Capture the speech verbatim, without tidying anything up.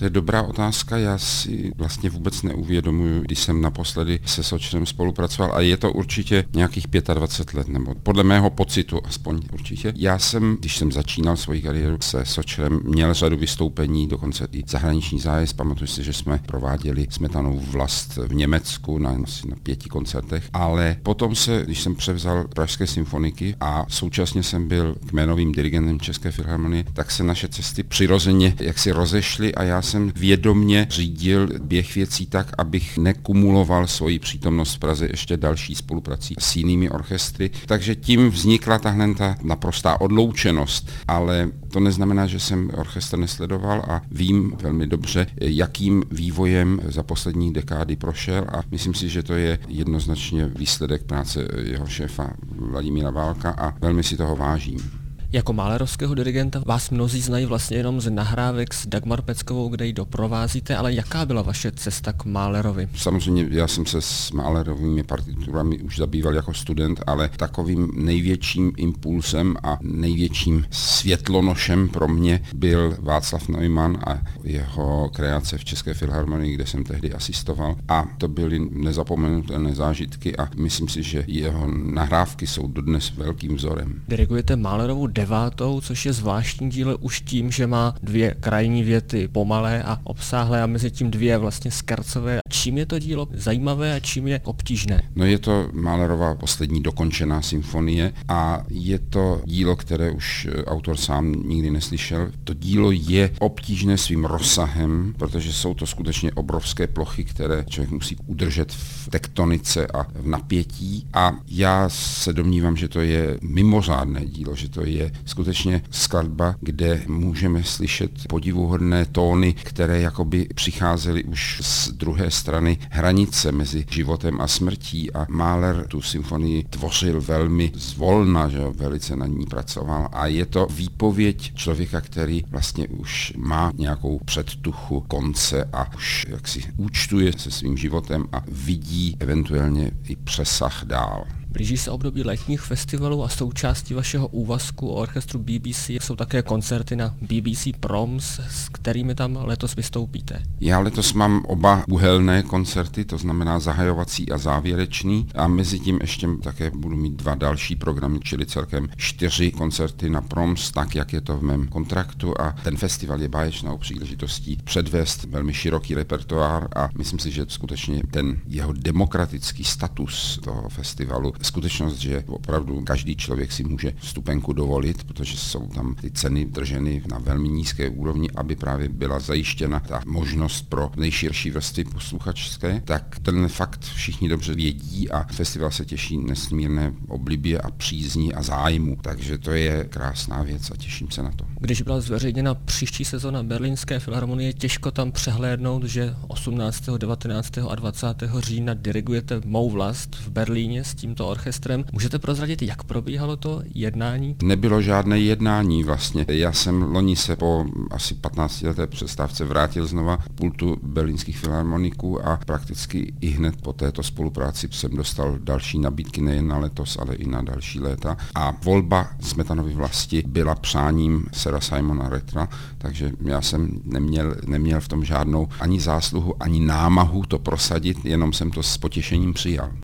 To je dobrá otázka, já si vlastně vůbec neuvědomuji, když jsem naposledy se Sočnem spolupracoval a je to určitě nějakých dvacet pět let, nebo podle mého pocitu aspoň určitě. Já jsem, když jsem začínal svoji kariéru se Sočnem, měl řadu vystoupení, dokonce i zahraniční zájezd. Pamatuju si, že jsme prováděli Smetanovou vlast v Německu na, na pěti koncertech, ale potom se, když jsem převzal Pražské symfoniky a současně jsem byl kmenovým dirigentem České filharmonie, tak se naše cesty přirozeně jaksi rozešly a já jsem vědomně řídil běh věcí tak, abych nekumuloval svoji přítomnost v Praze ještě další spoluprací s jinými orchestry. Takže tím vznikla tahle ta naprostá odloučenost, ale to neznamená, že jsem orchestr nesledoval a vím velmi dobře, jakým vývojem za poslední dekády prošel a myslím si, že to je jednoznačně výsledek práce jeho šéfa Vladimíra Válka a velmi si toho vážím. Jako málerovského dirigenta vás mnozí znají vlastně jenom z nahrávek s Dagmar Peckovou, kde ji doprovázíte, ale jaká byla vaše cesta k Mahlerovi? Samozřejmě já jsem se s Mahlerovými partiturami už zabýval jako student, ale takovým největším impulsem a největším světlonošem pro mě byl Václav Neumann a jeho kreace v České filharmonii, kde jsem tehdy asistoval. A to byly nezapomenutelné zážitky a myslím si, že jeho nahrávky jsou dodnes velkým vzorem. Dirigujete Mahlerovu devátou, což je zvláštní dílo už tím, že má dvě krajní věty pomalé a obsáhlé a mezi tím dvě vlastně skarcové. Čím je to dílo zajímavé a čím je obtížné? No je to Mahlerova poslední dokončená symfonie a je to dílo, které už autor sám nikdy neslyšel. To dílo je obtížné svým rozsahem, protože jsou to skutečně obrovské plochy, které člověk musí udržet v tektonice a v napětí a já se domnívám, že to je mimořádné dílo, že to je skutečně skladba, kde můžeme slyšet podivuhodné tóny, které jakoby přicházely už z druhé strany hranice mezi životem a smrtí a Mahler tu symfonii tvořil velmi zvolna, že velice na ní pracoval a je to výpověď člověka, který vlastně už má nějakou předtuchu konce a už jaksi účtuje se svým životem a vidí eventuálně i přesah dál. Blíží se období letních festivalů a součástí vašeho úvazku o orchestru B B C jsou také koncerty na B B C Proms, s kterými tam letos vystoupíte. Já letos mám oba uhelné koncerty, to znamená zahajovací a závěrečný a mezi tím ještě také budu mít dva další programy, čili celkem čtyři koncerty na Proms, tak jak je to v mém kontraktu a ten festival je báječnou příležitostí předvést velmi široký repertoár a myslím si, že skutečně ten jeho demokratický status toho festivalu, skutečnost, že opravdu každý člověk si může vstupenku dovolit, protože jsou tam ty ceny drženy na velmi nízké úrovni, aby právě byla zajištěna ta možnost pro nejširší vrstvy posluchačské, tak ten fakt všichni dobře vědí a festival se těší nesmírné oblibě a přízni a zájmu, takže to je krásná věc a těším se na to. Když byla zveřejněna příští sezona Berlínské filharmonie, těžko tam přehlédnout, že osmnáctého, devatenáctého a dvacátého října dirigujete Mou vlast v Berlíně s tímto orchestrem. Můžete prozradit, jak probíhalo to jednání? Nebylo žádné jednání vlastně. Já jsem loni se po asi patnáctileté přestávce vrátil znova k pultu berlínských filharmoniků a prakticky i hned po této spolupráci jsem dostal další nabídky nejen na letos, ale i na další léta. A volba Smetanovy vlasti byla přáním Sira Simona Ratnera, takže já jsem neměl, neměl v tom žádnou ani zásluhu, ani námahu to prosadit, jenom jsem to s potěšením přijal.